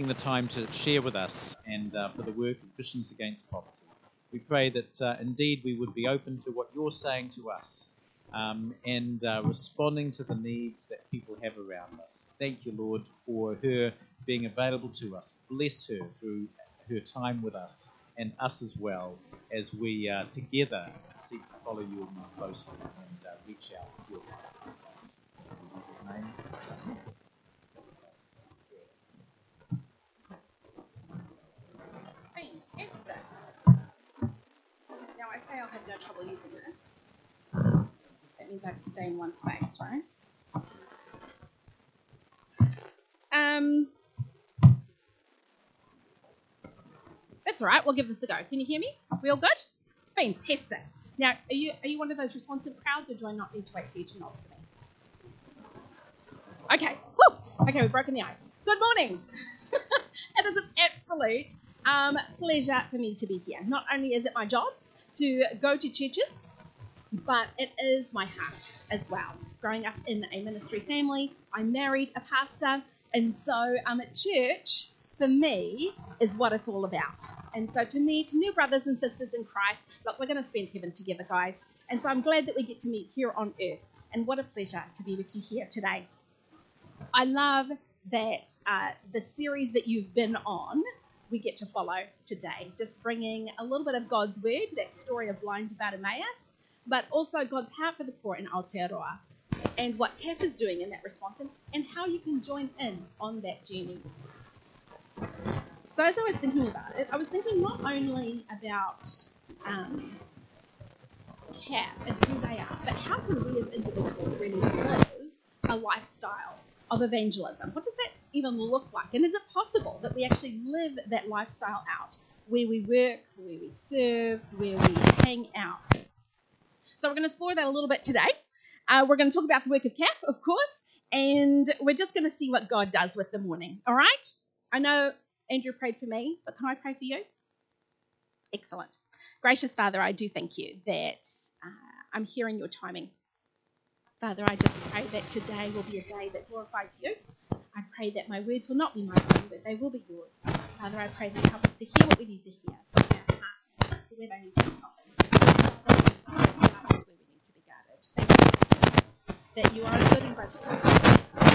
taking the time to share with us and for the work of Christians Against Poverty. We pray that indeed we would be open to what you're saying to us and responding to the needs that people have around us. Thank you, Lord, for her being available to us. Bless her through her time with us and us as well as we together seek to follow you more closely and reach out with your life with us. In Jesus' name. Fantastic. Now I say I'll have no trouble using this. That means I have to stay in one space, right? That's all right. We'll give this a go. Can you hear me? We all good? Fantastic. Now, are you one of those responsive crowds, or do I not need to wait for you to nod for me? Okay. Woo! Okay, we've broken the ice. Good morning. It is an absolute pleasure for me to be here. Not only is it my job to go to churches, but it is my heart as well. Growing up in a ministry family, I married a pastor, and so at church, for me, is what it's all about. And so to meet new brothers and sisters in Christ, look, we're going to spend heaven together, guys. And so I'm glad that we get to meet here on earth. And what a pleasure to be with you here today. I love that the series that you've been on, we get to follow today. Just bringing a little bit of God's word, that story of blind Bartimaeus, but also God's heart for the poor in Aotearoa, and what CAP is doing in that response, and how you can join in on that journey. So as I was thinking about it, I was thinking not only about CAP and who they are, but how can we as individuals really live a lifestyle of evangelism? What does that even look like? And is it possible that we actually live that lifestyle out where we work, where we serve, where we hang out? So we're going to explore that a little bit today. We're going to talk about the work of CAP, of course, and we're just going to see what God does with the morning, all right? I know Andrew prayed for me, but can I pray for you? Excellent. Gracious Father, I do thank you that I'm hearing your timing. Father, I just pray that today will be a day that glorifies you. I pray that my words will not be my own, but they will be yours. Father, I pray that you help us to hear what we need to hear, so that our hearts, where they need to be softened, where we need to be guarded. Thank you, that you are a good and gracious.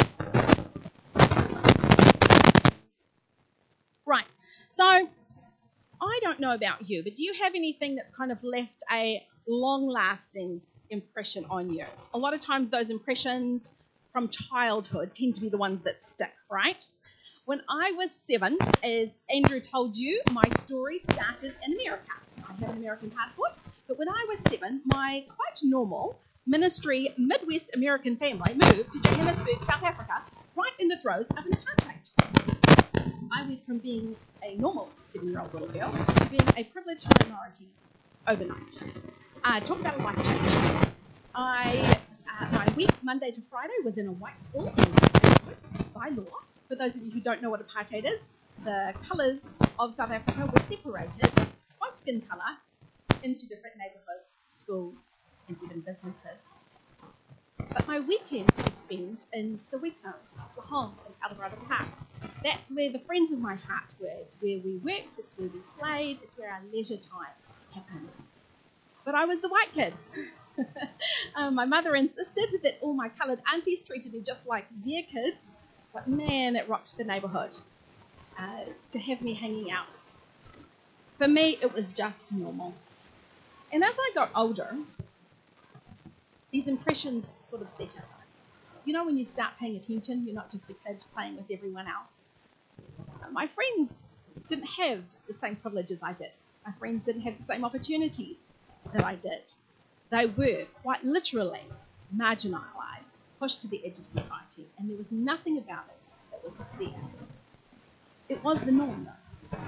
Right, so I don't know about you, but do you have anything that's kind of left a long-lasting impression on you? A lot of times those impressions from childhood tend to be the ones that stick, right? When I was 7, as Andrew told you, my story started in America. I have an American passport, but when I was 7, my quite normal ministry Midwest American family moved to Johannesburg, South Africa, right in the throes of an apartheid. I went from being a normal 7-year-old little girl to being a privileged minority overnight. Talk about a life change. My week, Monday to Friday, was in a white school by law. For those of you who don't know what apartheid is, the colours of South Africa were separated by skin colour into different neighbourhoods, schools, and even businesses. But my weekends were spent in Soweto, Lahore, and Eldorado Park. That's where the friends of my heart were. It's where we worked, it's where we played, it's where our leisure time happened. But I was the white kid. My mother insisted that all my coloured aunties treated me just like their kids, but man, it rocked the neighbourhood to have me hanging out. For me, it was just normal. And as I got older, these impressions sort of set in. You know, when you start paying attention, you're not just a kid playing with everyone else. My friends didn't have the same privileges I did. My friends didn't have the same opportunities that I did. They were quite literally marginalised, pushed to the edge of society, and there was nothing about it that was fair. It was the norm, though.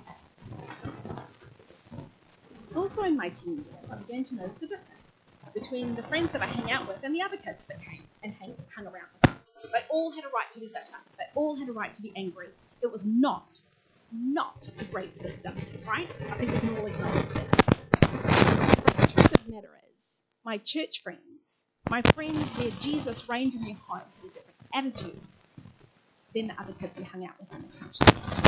Also in my teen years, I began to notice the difference between the friends that I hang out with and the other kids that came and hung around with us. They all had a right to be bitter. They all had a right to be angry. It was not a great system, right? I think we can all acknowledge it. The truth of the matter is, my church friends, my friends where Jesus reigned in their home, had a different attitude than the other kids we hung out with in the township.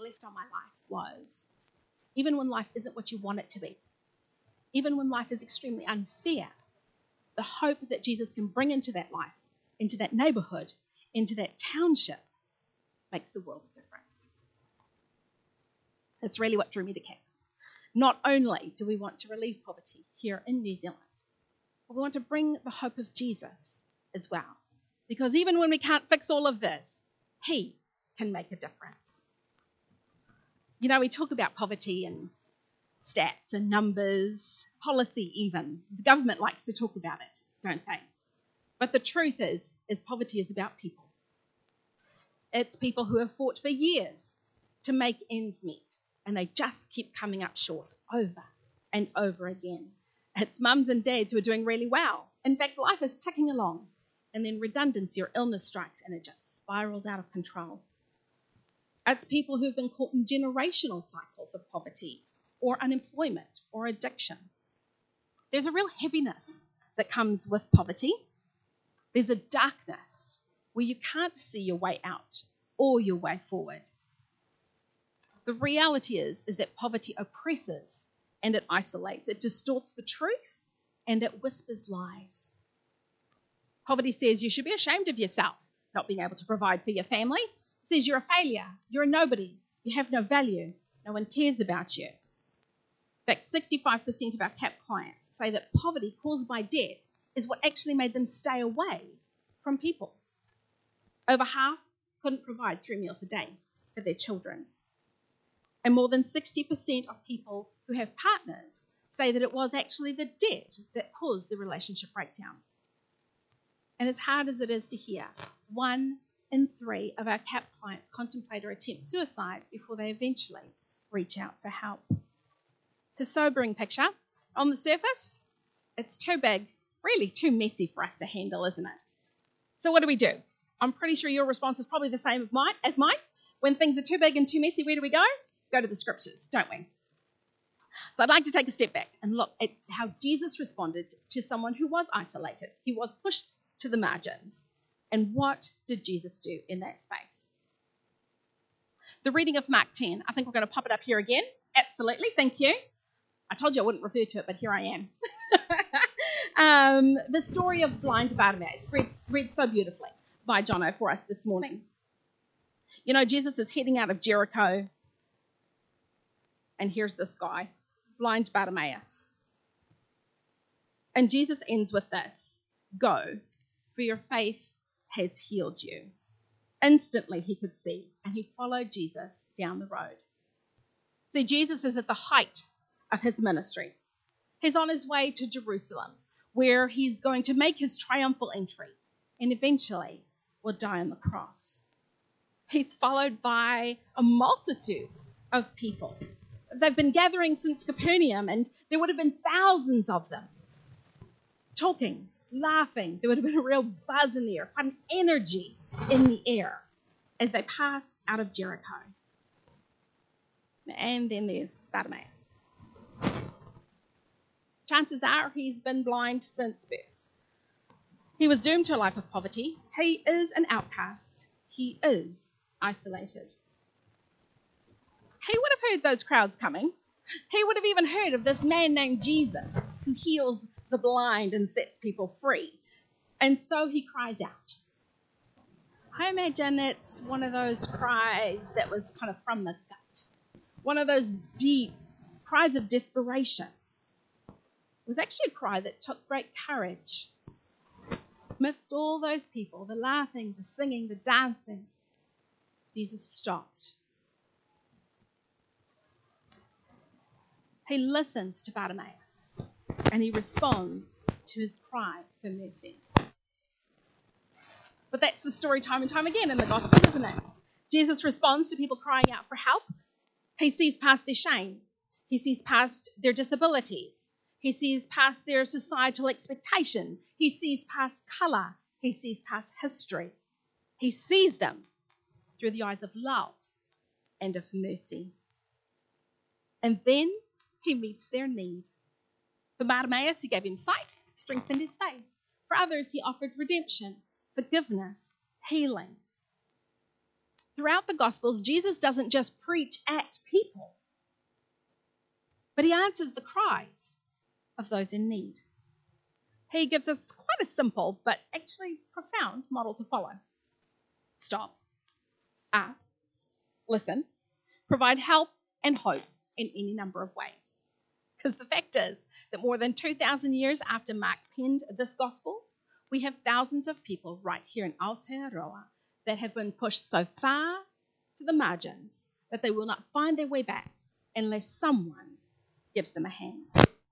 left on my life was, even when life isn't what you want it to be, even when life is extremely unfair, the hope that Jesus can bring into that life, into that neighborhood, into that township, makes the world of difference. That's really what drew me to CAP. Not only do we want to relieve poverty here in New Zealand, but we want to bring the hope of Jesus as well. Because even when we can't fix all of this, he can make a difference. You know, we talk about poverty and stats and numbers, policy even. The government likes to talk about it, don't they? But the truth is poverty is about people. It's people who have fought for years to make ends meet, and they just keep coming up short over and over again. It's mums and dads who are doing really well. In fact, life is ticking along, and then redundancy or illness strikes, and it just spirals out of control. It's people who've been caught in generational cycles of poverty or unemployment or addiction. There's a real heaviness that comes with poverty. There's a darkness where you can't see your way out or your way forward. The reality is that poverty oppresses and it isolates. It distorts the truth and it whispers lies. Poverty says you should be ashamed of yourself, not being able to provide for your family. It says you're a failure, you're a nobody, you have no value, no one cares about you. In fact, 65% of our CAP clients say that poverty caused by debt is what actually made them stay away from people. Over half couldn't provide 3 meals a day for their children. And more than 60% of people who have partners say that it was actually the debt that caused the relationship breakdown. And as hard as it is to hear, 1 in 3 of our CAP clients contemplate or attempt suicide before they eventually reach out for help. It's a sobering picture. On the surface, it's too big, really too messy for us to handle, isn't it? So what do? I'm pretty sure your response is probably the same as mine. When things are too big and too messy, where do we go? Go to the scriptures, don't we? So I'd like to take a step back and look at how Jesus responded to someone who was isolated. He was pushed to the margins. And what did Jesus do in that space? The reading of Mark 10, I think we're going to pop it up here again. Absolutely, thank you. I told you I wouldn't refer to it, but here I am. The story of blind Bartimaeus, read so beautifully by Jono for us this morning. You know, Jesus is heading out of Jericho, and here's this guy, blind Bartimaeus. And Jesus ends with this, "Go, for your faith has healed you." Instantly he could see, and he followed Jesus down the road. See, Jesus is at the height of his ministry. He's on his way to Jerusalem, where he's going to make his triumphal entry, and eventually will die on the cross. He's followed by a multitude of people. They've been gathering since Capernaum, and there would have been thousands of them, talking, laughing. There would have been a real buzz in the air, quite an energy in the air as they pass out of Jericho. And then there's Bartimaeus. Chances are he's been blind since birth. He was doomed to a life of poverty. He is an outcast. He is isolated. He would have heard those crowds coming. He would have even heard of this man named Jesus who heals the blind and sets people free. And so he cries out. I imagine it's one of those cries that was kind of from the gut. One of those deep cries of desperation. It was actually a cry that took great courage. Amidst all those people, the laughing, the singing, the dancing, Jesus stopped. He listens to Bartimaeus and he responds to his cry for mercy. But that's the story time and time again in the gospel, isn't it? Jesus responds to people crying out for help. He sees past their shame. He sees past their disabilities. He sees past their societal expectation. He sees past colour. He sees past history. He sees them through the eyes of love and of mercy. And then he meets their need. For Bartimaeus, he gave him sight, strengthened his faith. For others, he offered redemption, forgiveness, healing. Throughout the Gospels, Jesus doesn't just preach at people, but he answers the cries of those in need. He gives us quite a simple but actually profound model to follow. Stop, ask, listen, provide help and hope in any number of ways. Because the fact is that more than 2,000 years after Mark penned this gospel, we have thousands of people right here in Aotearoa that have been pushed so far to the margins that they will not find their way back unless someone gives them a hand.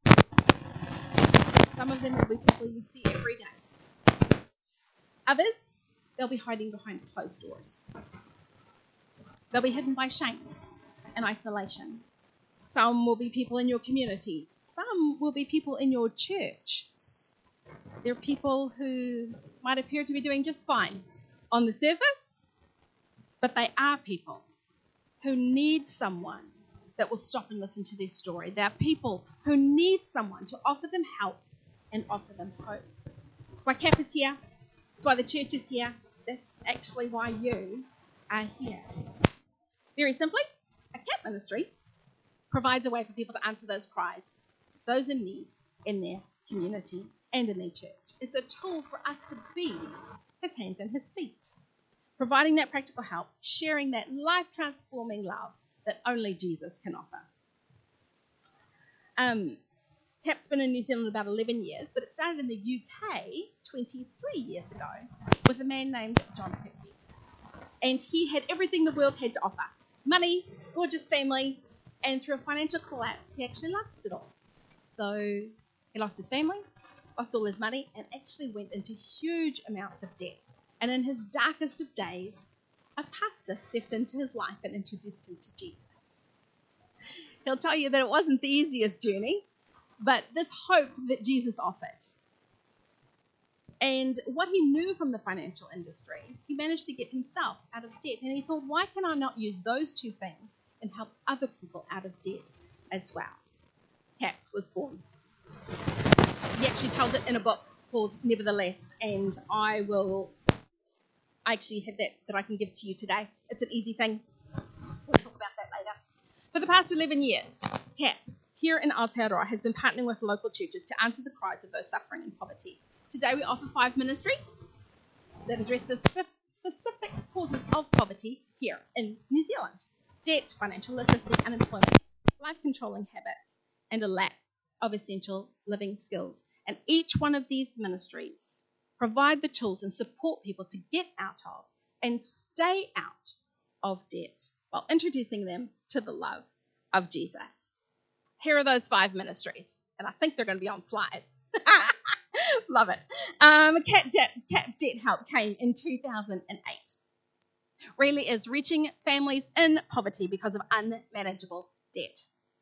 Some of them will be people you see every day. Others, they'll be hiding behind closed doors. They'll be hidden by shame and isolation. Some will be people in your community. Some will be people in your church. They're people who might appear to be doing just fine on the surface, but they are people who need someone that will stop and listen to their story. They are people who need someone to offer them help and offer them hope. That's why CAP is here. That's why the church is here. That's actually why you are here. Very simply, a CAP ministry provides a way for people to answer those cries, those in need in their community and in their church. It's a tool for us to be his hands and his feet, providing that practical help, sharing that life-transforming love that only Jesus can offer. CAP's been in New Zealand about 11 years, but it started in the UK 23 years ago with a man named John Pickford. And he had everything the world had to offer. Money, gorgeous family, and through a financial collapse, he actually lost it all. So he lost his family, lost all his money, and actually went into huge amounts of debt. And in his darkest of days, a pastor stepped into his life and introduced him to Jesus. He'll tell you that it wasn't the easiest journey, but this hope that Jesus offered. And what he knew from the financial industry, he managed to get himself out of debt. And he thought, why can I not use those two things and help other people out of debt as well? CAP was born. He actually tells it in a book called Nevertheless, and I actually have that I can give to you today. It's an easy thing. We'll talk about that later. For the past 11 years, CAP here in Aotearoa has been partnering with local churches to answer the cries of those suffering in poverty. Today we offer 5 ministries that address the specific causes of poverty here in New Zealand: debt, financial literacy, unemployment, life-controlling habits, and a lack of essential living skills. And each one of these ministries provide the tools and support people to get out of and stay out of debt while introducing them to the love of Jesus. Here are those 5 ministries, and I think they're going to be on slides. Love it. CAP Debt Help came in 2008. Really is reaching families in poverty because of unmanageable debt.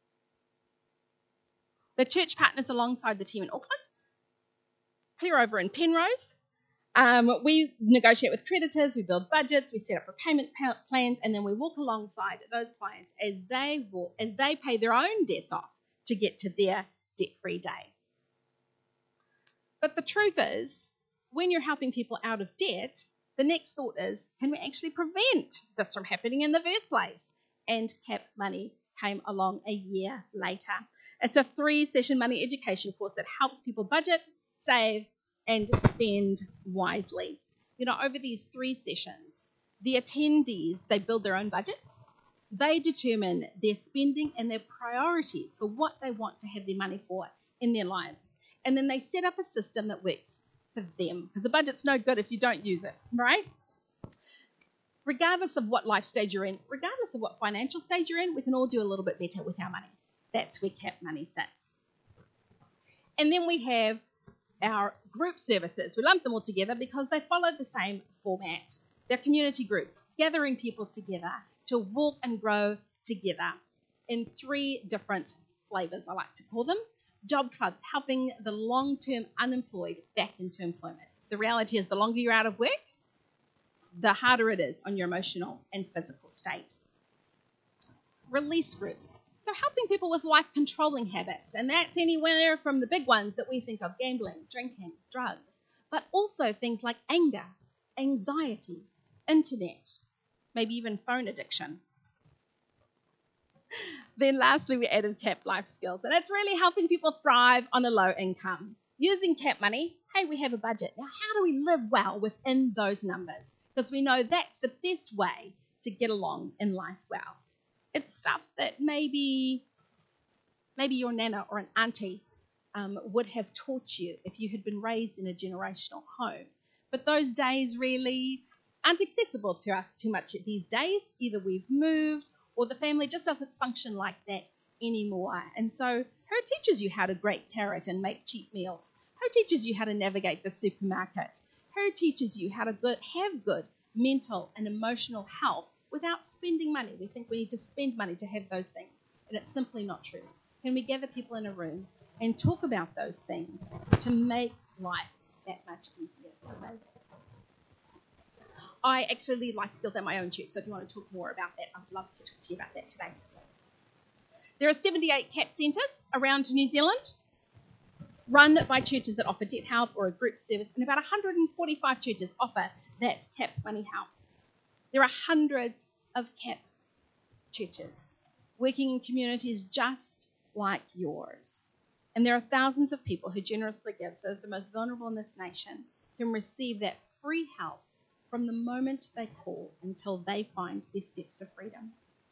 The church partners alongside the team in Auckland, clear over in Penrose. We negotiate with creditors, we build budgets, we set up repayment plans, and then we walk alongside those clients as they pay their own debts off to get to their debt-free day. But the truth is, when you're helping people out of debt, the next thought is, can we actually prevent this from happening in the first place? And CAP Money came along a year later. It's a 3-session money education course that helps people budget, save, and spend wisely. You know, over these 3 sessions, the attendees, they build their own budgets. They determine their spending and their priorities for what they want to have their money for in their lives. And then they set up a system that works for them, because the budget's no good if you don't use it, right? Regardless of what life stage you're in, regardless of what financial stage you're in, we can all do a little bit better with our money. That's where CAP Money sits. And then we have our group services. We lump them all together because they follow the same format. They're community groups, gathering people together to walk and grow together in 3 different flavours, I like to call them. Job clubs, helping the long-term unemployed back into employment. The reality is the longer you're out of work, the harder it is on your emotional and physical state. Release group. So helping people with life-controlling habits, and that's anywhere from the big ones that we think of: gambling, drinking, drugs, but also things like anger, anxiety, internet, maybe even phone addiction. Then lastly, we added CAP Life Skills, and it's really helping people thrive on a low income. Using CAP money, hey, we have a budget. Now, how do we live well within those numbers? Because we know that's the best way to get along in life well. It's stuff that maybe your nana or an auntie would have taught you if you had been raised in a generational home. But those days really aren't accessible to us too much these days. Either we've moved or the family just doesn't function like that anymore. And so who teaches you how to grate carrot and make cheap meals? Who teaches you how to navigate the supermarket? Who teaches you how to have good mental and emotional health without spending money? We think we need to spend money to have those things, and it's simply not true. Can we gather people in a room and talk about those things to make life that much easier to live? I actually lead life skills at my own church, so if you want to talk more about that, I'd love to talk to you about that today. There are 78 CAP centres around New Zealand, run by churches that offer debt help or a group service, and about 145 churches offer that CAP money help. There are hundreds of CAP churches working in communities just like yours. And there are thousands of people who generously give so that the most vulnerable in this nation can receive that free help from the moment they call until they find their steps to freedom.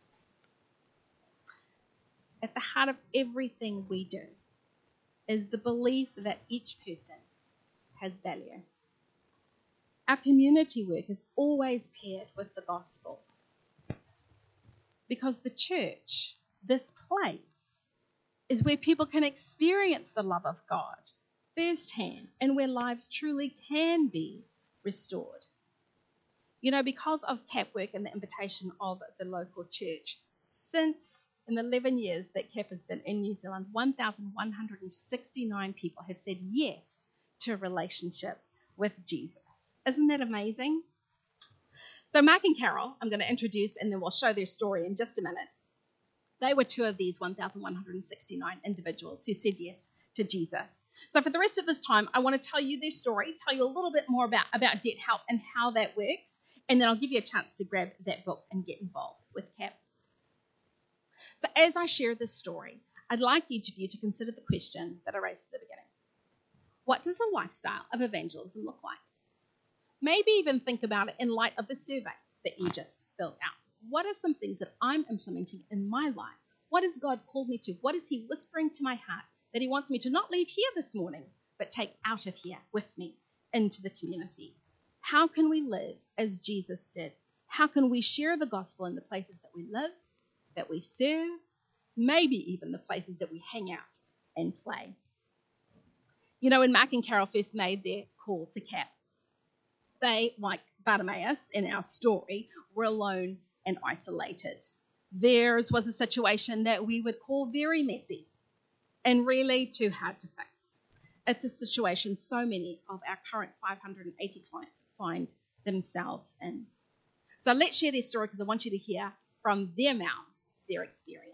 At the heart of everything we do is the belief that each person has value. Our community work is always paired with the gospel, because the church, this place, is where people can experience the love of God firsthand and where lives truly can be restored. You know, because of CAP work and the invitation of the local church, since in the 11 years that CAP has been in New Zealand, 1,169 people have said yes to a relationship with Jesus. Isn't that amazing? So Mark and Carol, I'm going to introduce, and then we'll show their story in just a minute. They were two of these 1,169 individuals who said yes to Jesus. So for the rest of this time, I want to tell you their story, tell you a little bit more about debt help and how that works, and then I'll give you a chance to grab that book and get involved with CAP. So as I share this story, I'd like each of you to consider the question that I raised at the beginning. What does a lifestyle of evangelism look like? Maybe even think about it in light of the survey that you just filled out. What are some things that I'm implementing in my life? What has God called me to? What is he whispering to my heart that he wants me to not leave here this morning, but take out of here with me into the community? How can we live as Jesus did? How can we share the gospel in the places that we live, that we serve, maybe even the places that we hang out and play? You know, when Mark and Carol first made their call to CAP, they, like Bartimaeus in our story, were alone and isolated. Theirs was a situation that we would call very messy and really too hard to fix. It's a situation so many of our current 580 clients find themselves in. So let's share their story, because I want you to hear from their mouths their experience.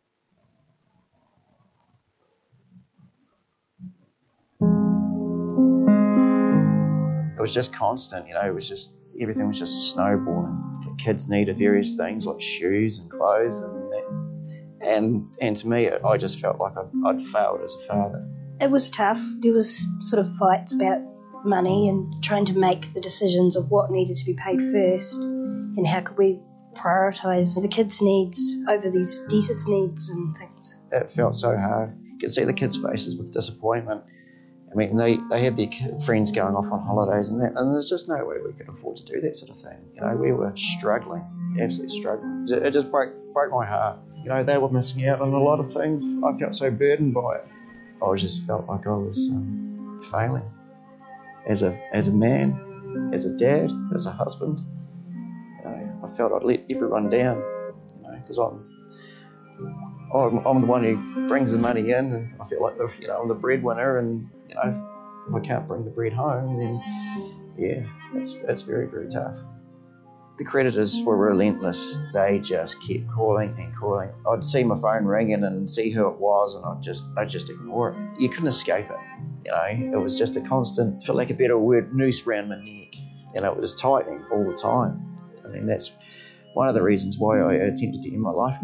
It was just constant, you know, everything was just snowballing. The kids needed various things like shoes and clothes and to me, I just felt like I'd failed as a father. It was tough. There was sort of fights about money and trying to make the decisions of what needed to be paid first and how could we prioritise the kids' needs over these debtors' needs and things. It felt so hard. You could see the kids' faces with disappointment. I mean, they had their friends going off on holidays and that, and there's just no way we could afford to do that sort of thing. You know, we were struggling, absolutely struggling. It just broke my heart. You know, they were missing out on a lot of things. I felt so burdened by it. I just felt like I was failing as a man, as a dad, as a husband. You know, I felt I'd let everyone down. You know, because I'm the one who brings the money in, and I feel like I'm the breadwinner, and you know, if I can't bring the bread home, then yeah, it's very, very tough. The creditors were relentless. They just kept calling and calling. I'd see my phone ringing and see who it was, and I'd just ignore it. You couldn't escape it. You know, it was just a constant, for lack of a better word, noose around my neck. You know, it was tightening all the time. I mean, that's one of the reasons why I attempted to end my life.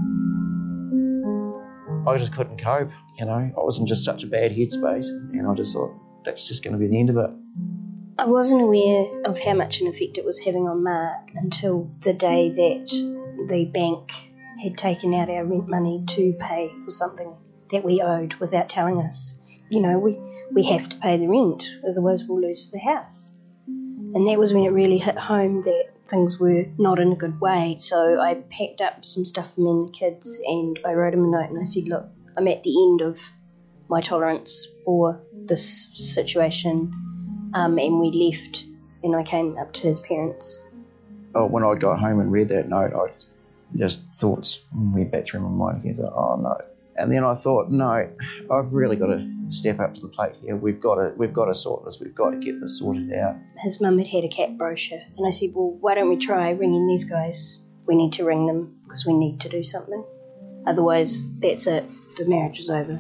I just couldn't cope, I was in just such a bad headspace, and I just thought, that's just going to be the end of it. I wasn't aware of how much an effect it was having on Mark until the day that the bank had taken out our rent money to pay for something that we owed without telling us. We have to pay the rent, otherwise we'll lose the house. And that was when it really hit home that things were not in a good way. So I packed up some stuff for me and the kids, and I wrote him a note and I said, look, I'm at the end of my tolerance for this situation, and we left, and I came up to his parents. When I got home and read that note, thoughts went back through my mind again. Oh no! And then I thought, no, I've really got to step up to the plate here. We've got to sort this. We've got to get this sorted out. His mum had a cat brochure, and I said, well, why don't we try ringing these guys? We need to ring them because we need to do something. Otherwise, that's it. The marriage is over.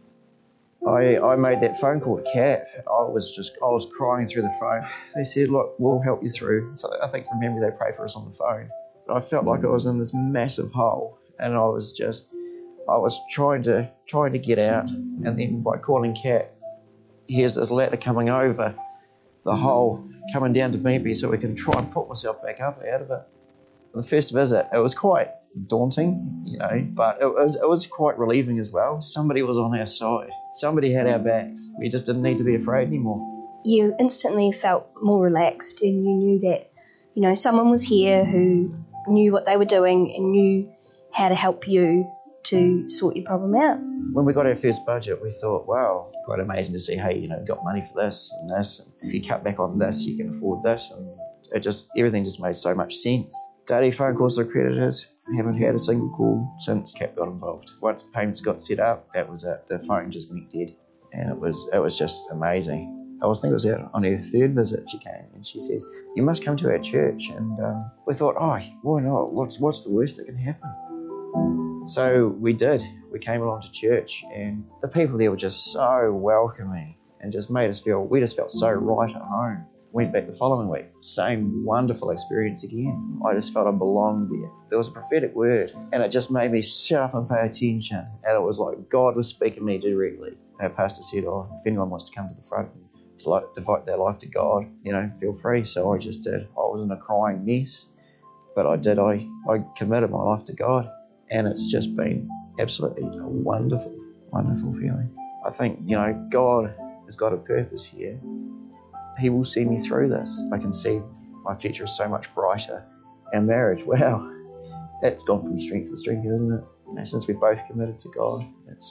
I made that phone call to CAP. I was crying through the phone. They said, look, we'll help you through. So I think from memory they prayed for us on the phone. But I felt like I was in this massive hole, and I was trying to get out, and then by calling CAP, here's this ladder coming over the hole, coming down to meet me so we can try and put myself back up out of it. The first visit, it was quite daunting, but it was quite relieving as well. Somebody was on our side. Somebody had our backs. We just didn't need to be afraid anymore. You instantly felt more relaxed, and you knew that, someone was here who knew what they were doing and knew how to help you to sort your problem out. When we got our first budget, we thought, wow, quite amazing to see, hey, we've got money for this and this. If you cut back on this, you can afford this. And everything just made so much sense. Daily phone calls to creditors. Haven't had a single call since CAP got involved. Once payments got set up, that was it. The phone just went dead. And it was just amazing. I think it was out on her third visit she came, and she says, you must come to our church. And we thought, oh, why not? What's the worst that can happen? So we did. We came along to church, and the people there were just so welcoming and just made us we just felt so right at home. Went back the following week, same wonderful experience again. I just felt I belonged there. There was a prophetic word, and it just made me shut up and pay attention. And it was like God was speaking to me directly. Our pastor said, if anyone wants to come to the front and to devote their life to God, feel free. So I just did. I was in a crying mess, but I did. I committed my life to God, and it's just been absolutely a wonderful, wonderful feeling. I think, God has got a purpose here. He will see me through this. I can see my future is so much brighter. Our marriage, wow, that's gone from strength to strength, isn't it? Since we both committed to God,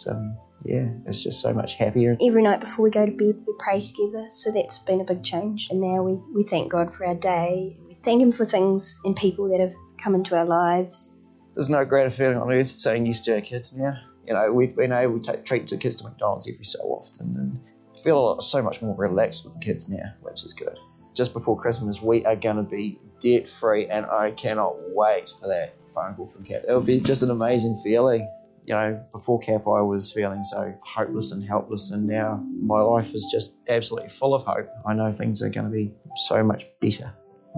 it's just so much happier. Every night before we go to bed, we pray together, so that's been a big change. And now we thank God for our day. We thank Him for things and people that have come into our lives. There's no greater feeling on earth saying yes to our kids now. We've been able to treat the kids to McDonald's every so often, and feel so much more relaxed with the kids now, which is good. Just before Christmas, we are going to be debt-free, and I cannot wait for that phone call from CAP. It'll be just an amazing feeling. Before CAP, I was feeling so hopeless and helpless, and now my life is just absolutely full of hope. I know things are going to be so much better.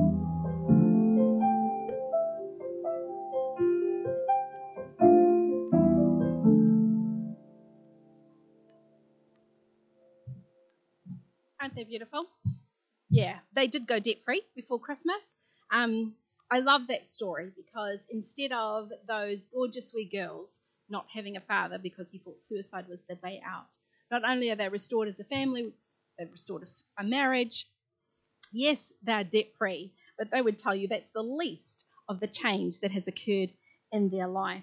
Aren't they beautiful? Yeah, they did go debt-free before Christmas. I love that story because instead of those gorgeous wee girls not having a father because he thought suicide was the way out, not only are they restored as a family, they've restored a marriage. Yes, they're debt-free, but they would tell you that's the least of the change that has occurred in their life.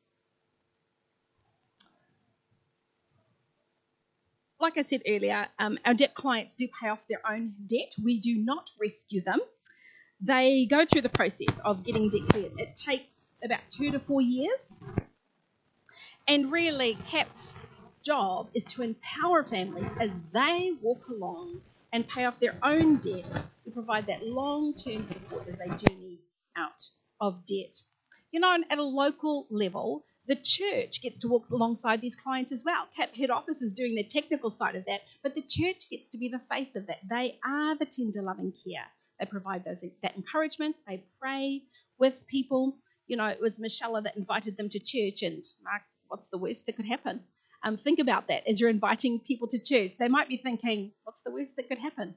Like I said earlier, our debt clients do pay off their own debt. We do not rescue them. They go through the process of getting debt cleared. It takes about 2 to 4 years. And really, CAP's job is to empower families as they walk along and pay off their own debts to provide that long-term support as they journey out of debt. And at a local level, the church gets to walk alongside these clients as well. CAP head office is doing the technical side of that, but the church gets to be the face of that. They are the tender, loving care. They provide that encouragement. They pray with people. It was Michelle that invited them to church, and Mark, what's the worst that could happen? Think about that as you're inviting people to church. They might be thinking, what's the worst that could happen?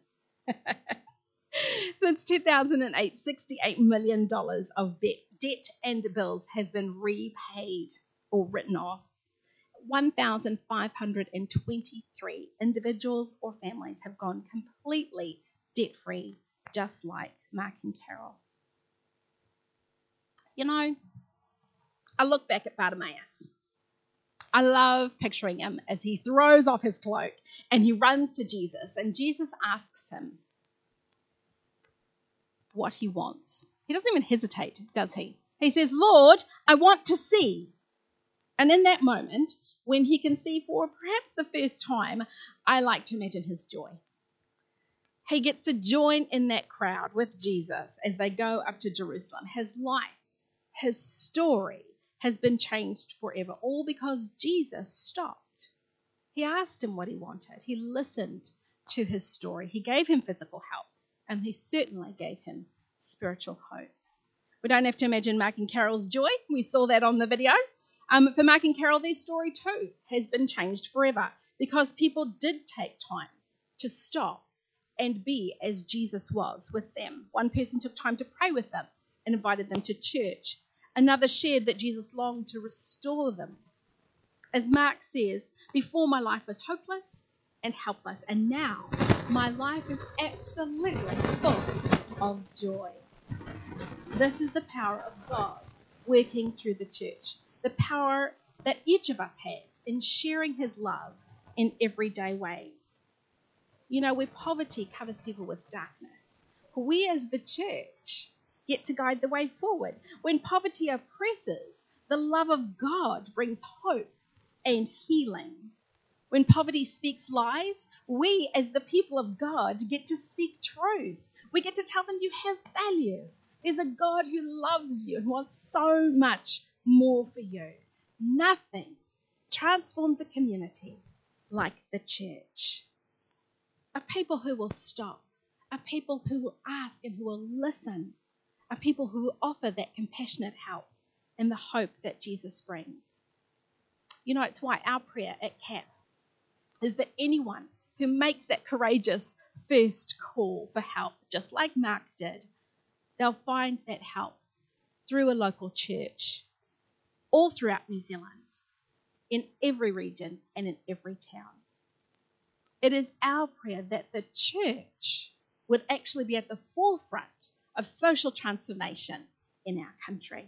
Since 2008, $68 million of debt and bills have been repaid or written off. 1,523 individuals or families have gone completely debt-free, just like Mark and Carol. I look back at Bartimaeus. I love picturing him as he throws off his cloak and he runs to Jesus, and Jesus asks him what he wants. He doesn't even hesitate, does he? He says, Lord, I want to see. And in that moment, when he can see for perhaps the first time, I like to imagine his joy. He gets to join in that crowd with Jesus as they go up to Jerusalem. His life, his story has been changed forever, all because Jesus stopped. He asked him what he wanted. He listened to his story. He gave him physical help, and he certainly gave him spiritual hope. We don't have to imagine Mark and Carol's joy. We saw that on the video. For Mark and Carol, their story too has been changed forever because people did take time to stop and be as Jesus was with them. One person took time to pray with them and invited them to church. Another shared that Jesus longed to restore them. As Mark says, before my life was hopeless and helpless, and now my life is absolutely full of joy. This is the power of God working through the church, the power that each of us has in sharing his love in everyday ways. Where poverty covers people with darkness, we as the church get to guide the way forward. When poverty oppresses, the love of God brings hope and healing. When poverty speaks lies, we as the people of God get to speak truth. We get to tell them you have value. There's a God who loves you and wants so much more for you. Nothing transforms a community like the church. A people who will stop, a people who will ask and who will listen, a people who will offer that compassionate help and the hope that Jesus brings. It's why our prayer at CAP is that anyone who makes that courageous first call for help, just like Mark did, they'll find that help through a local church, all throughout New Zealand, in every region and in every town. It is our prayer that the church would actually be at the forefront of social transformation in our country.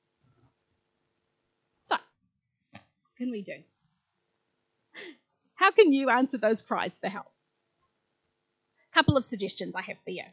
So, what can we do? How can you answer those cries for help? A couple of suggestions I have for you.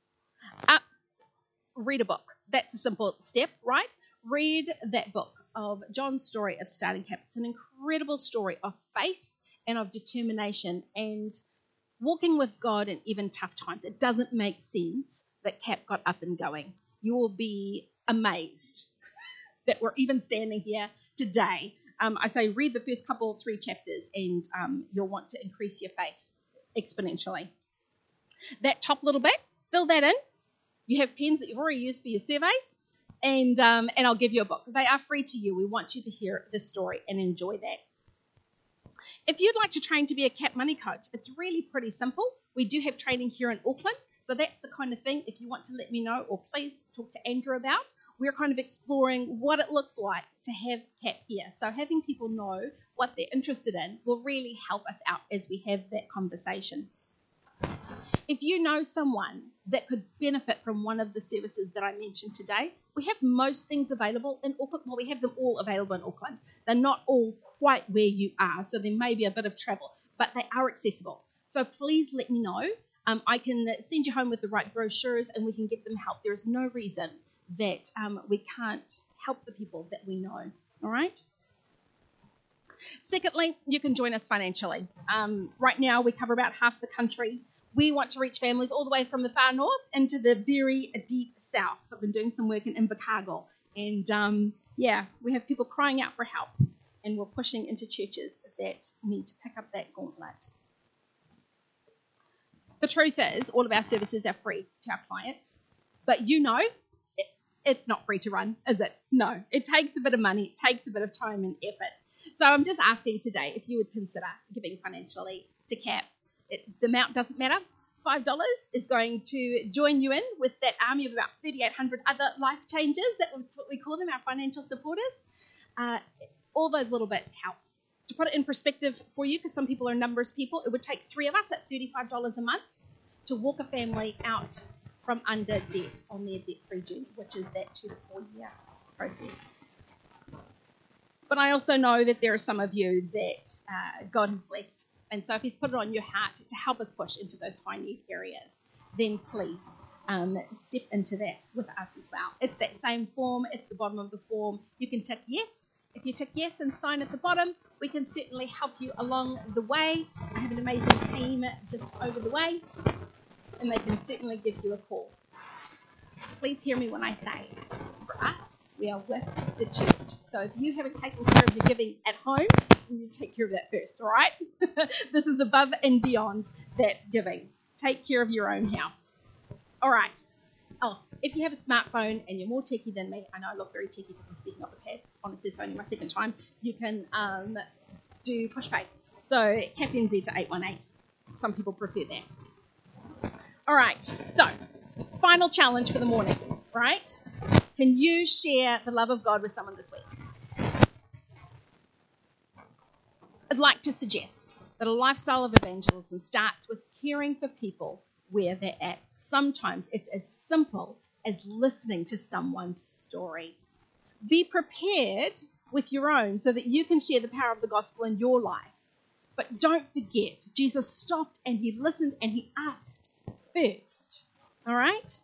Read a book. That's a simple step, right? Read that book of John's story of starting CAP. It's an incredible story of faith and of determination and walking with God in even tough times. It doesn't make sense that CAP got up and going. You will be amazed that we're even standing here today. I say read the first couple, 3 chapters, and you'll want to increase your faith exponentially. That top little bit, fill that in. You have pens that you've already used for your surveys, and I'll give you a book. They are free to you. We want you to hear this story and enjoy that. If you'd like to train to be a CAP money coach, it's really pretty simple. We do have training here in Auckland, so that's the kind of thing if you want to let me know, or please talk to Andrew about. We're kind of exploring what it looks like to have CAP here. So having people know what they're interested in will really help us out as we have that conversation. If you know someone that could benefit from one of the services that I mentioned today, we have most things available in Auckland. Well, we have them all available in Auckland. They're not all quite where you are, so there may be a bit of travel, but they are accessible. So please let me know. I can send you home with the right brochures and we can get them help. There is no reason that we can't help the people that we know, all right? Secondly, you can join us financially. Right now, we cover about half the country. We want to reach families all the way from the far north into the very deep south. I've been doing some work in Invercargill, and we have people crying out for help, and we're pushing into churches that need to pick up that gauntlet. The truth is, all of our services are free to our clients, but It's not free to run, is it? No, it takes a bit of money, it takes a bit of time and effort. So I'm just asking today if you would consider giving financially to CAP. The amount doesn't matter. $5 is going to join you in with that army of about 3,800 other life changers. That's what we call them, our financial supporters. All those little bits help. To put it in perspective for you, because some people are numbers people, it would take 3 of us at $35 a month to walk a family out from under debt on their debt-free journey, which is that 2 to 4 year process. But I also know that there are some of you that God has blessed. And so if he's put it on your heart to help us push into those high need areas, then please step into that with us as well. It's that same form. It's the bottom of the form. You can tick yes. If you tick yes and sign at the bottom, we can certainly help you along the way. We have an amazing team just over the way, and they can certainly give you a call. Please hear me when I say, for us, we are with the church. So if you haven't taken care of your giving at home, you need to take care of that first, all right? This is above and beyond that giving. Take care of your own house. All right. Oh, if you have a smartphone and you're more techie than me, I know I look very techie because I'm speaking off the pad. Honestly, it's only my second time. You can do push pay. So CAP NZ to 818. Some people prefer that. All right. So final challenge for the morning, right? Can you share the love of God with someone this week? I'd like to suggest that a lifestyle of evangelism starts with caring for people where they're at. Sometimes it's as simple as listening to someone's story. Be prepared with your own so that you can share the power of the gospel in your life. But don't forget, Jesus stopped and he listened and he asked first. All right?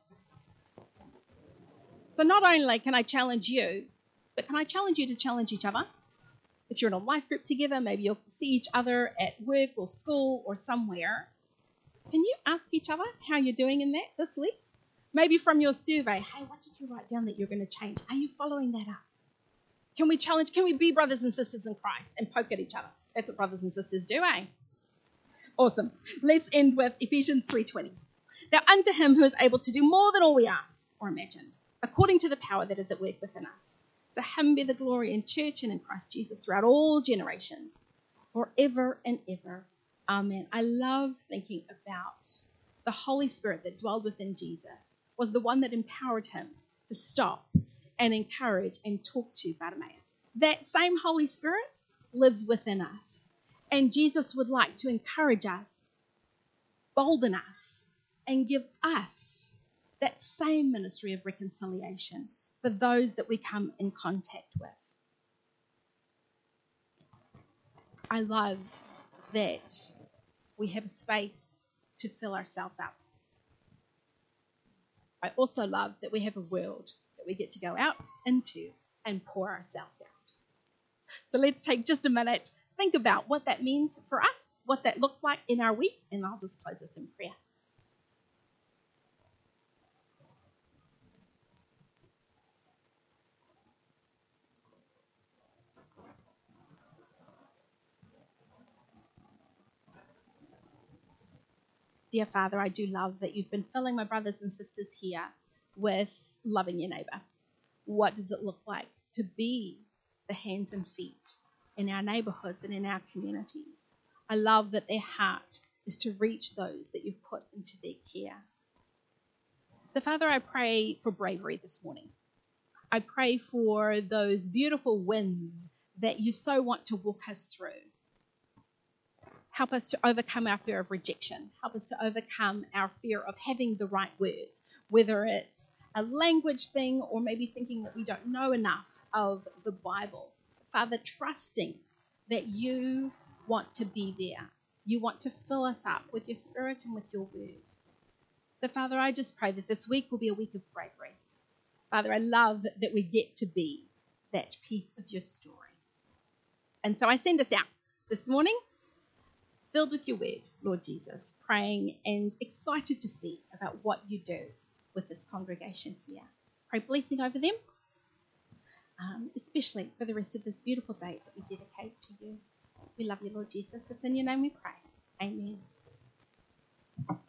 So not only can I challenge you, but can I challenge you to challenge each other? If you're in a life group together, maybe you'll see each other at work or school or somewhere. Can you ask each other how you're doing in that this week? Maybe from your survey, hey, what did you write down that you're going to change? Are you following that up? Can we be brothers and sisters in Christ and poke at each other? That's what brothers and sisters do, eh? Awesome. Let's end with Ephesians 3:20. Now unto him who is able to do more than all we ask or imagine, according to the power that is at work within us. To him be the glory in church and in Christ Jesus throughout all generations, forever and ever. Amen. I love thinking about the Holy Spirit that dwelled within Jesus was the one that empowered him to stop and encourage and talk to Bartimaeus. That same Holy Spirit lives within us. And Jesus would like to encourage us, bolden us, and give us that same ministry of reconciliation for those that we come in contact with. I love that we have a space to fill ourselves up. I also love that we have a world that we get to go out into and pour ourselves out. So let's take just a minute, think about what that means for us, what that looks like in our week, and I'll just close us in prayer. Dear Father, I do love that you've been filling my brothers and sisters here with loving your neighbour. What does it look like to be the hands and feet in our neighbourhoods and in our communities? I love that their heart is to reach those that you've put into their care. So Father, I pray for bravery this morning. I pray for those beautiful winds that you so want to walk us through. Help us to overcome our fear of rejection. Help us to overcome our fear of having the right words, whether it's a language thing or maybe thinking that we don't know enough of the Bible. Father, trusting that you want to be there. You want to fill us up with your Spirit and with your word. So Father, I just pray that this week will be a week of bravery. Father, I love that we get to be that piece of your story. And so I send us out this morning, filled with your word, Lord Jesus, praying and excited to see about what you do with this congregation here. Pray blessing over them, especially for the rest of this beautiful day that we dedicate to you. We love you, Lord Jesus. It's in your name we pray. Amen.